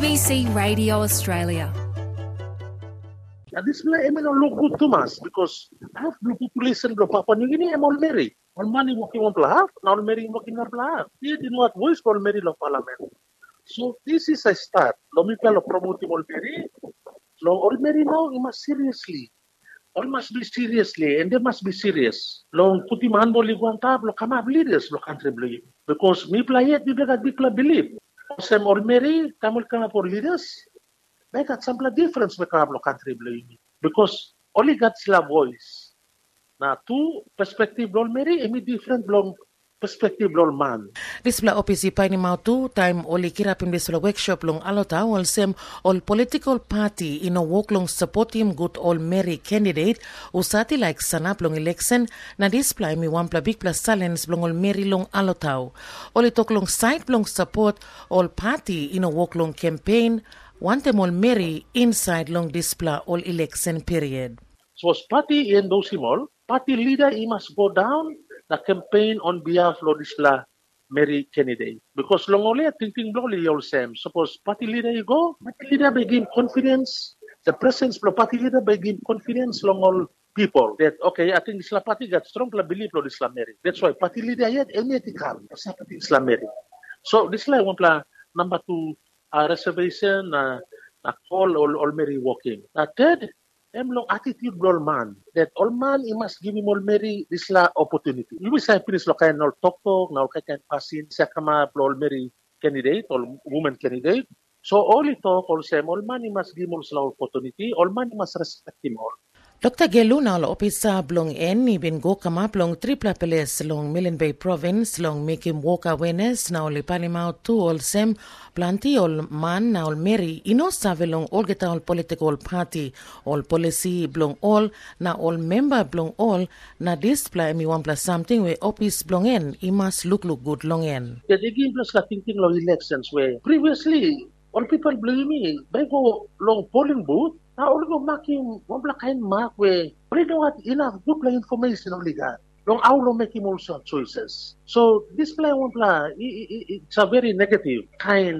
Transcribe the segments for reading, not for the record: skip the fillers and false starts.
ABC Radio Australia. This may not look good to us because half the population of Papua New Guinea are all married. All money working on half, now married working on half. They did not voice for married of parliament. So this is a start. Long people promoting all married. Long all married now, you must seriously. All must be seriously, and they must be serious. Long puti man boli guantab, lo kama leaders lo country believe. Because me play it, people believe. Some all married, tamil kama for leaders. They got some difference with our country because only got sila voice. Now, two perspective blol meri, emi different blol perspective blol man. This bla OPC pa ni mau tu time oli kirapim this bla workshop long alota wal sem all political party in a walk long support him good all Mary candidate usati like sanap long election na display mi one pla big plus silence long all Mary long alota. Oli talk long side long support all party in a walk long campaign. Want them all marry inside long display all election period. So party in those all, party leader he must go down the campaign on behalf of display Mary candidate. Because long only thinking blowly all same. Suppose party leader you go, party leader begin confidence. The presence of party leader begin confidence long all people that okay, I think Islam party got strong belief of Islam Mary. That's why party leader yet any come Islam Mary. So this like one number two. Reservation call all Mary walking. Third, long attitude all man. That all man he must give him all Mary this la opportunity. You will say finish lo kayo talk now kayo pasin sa kama all Mary candidate or woman candidate. So all talk all same all man he must give him all opportunity. All man he must respect him all. Dr. Gelu na lo opisa blong en ibin go kama blong tripla peles long Milne Bay province long make him walk awareness na oli palimao tu all sem planti all man na all Mary ino save long all geta all political party all policy blong all na all member blong all na display mi one plus something we opis blong en I must look good long en. The game plus la thinking long elections where previously all people believe me they go long polling booth. Now, all go making one black kind mark where we don't have enough good information only that. Long how making also choices. So this play one play it's a very negative kind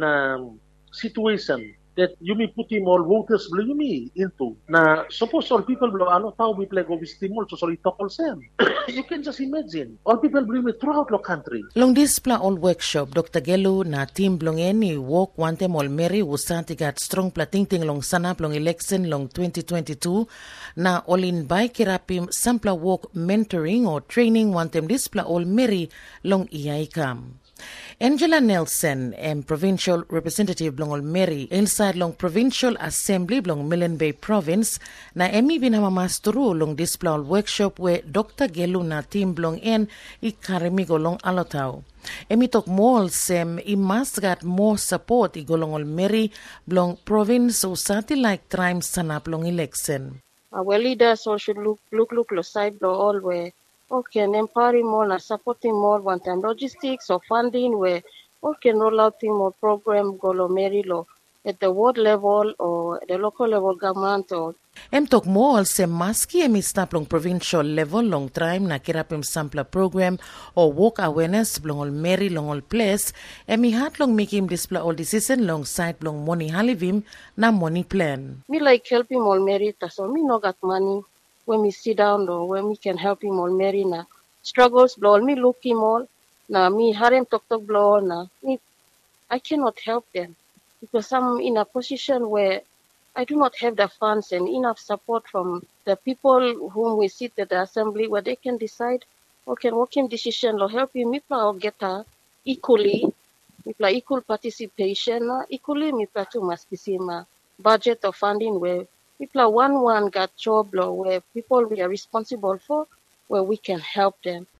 situation that you may put him all voters believe me into. Now suppose all people blow how we play go with stimulus so sorry talk all same. You can just imagine. All people believe me throughout the country. Long this pla all workshop, Dr. Gelu na team blongeni walk one time all Mary usati got strong plating long sanap long election long 2022 na all in by kirapim sampla walk mentoring or training one time this pla all Mary long iyaikam. Angela Nelson and Provincial Representative Blong Mary inside long Provincial Assembly Blong Milne Bay Province na emi binamamasturu long display workshop where Dr. Gelu na team Blong en ikarimigo long alotao. Emi tok more sem I must get more support I golong Mary Blong Province usati like time sanap long election. Our leaders all should look side blow all where can empower more and supporting more one time logistics or funding where can roll out more program golo Mary law at the ward level or the local level government or tok mo se maski emi stap long provincial level long time na kirapim sampler program or walk awareness long all Mary long all place emi hat long make him display all decision long side long money halivim na money plan. Me like helping all Mary so me no got money. When we sit down or when we can help him all Mary na struggles blow me look him all na me harem talk blow na me I cannot help them because I'm in a position where I do not have the funds and enough support from the people whom we sit at the assembly where they can decide can work him decision or help him if I get equally if equal participation equally me to must be same budget or funding where people one got job law where people we are responsible for where we can help them.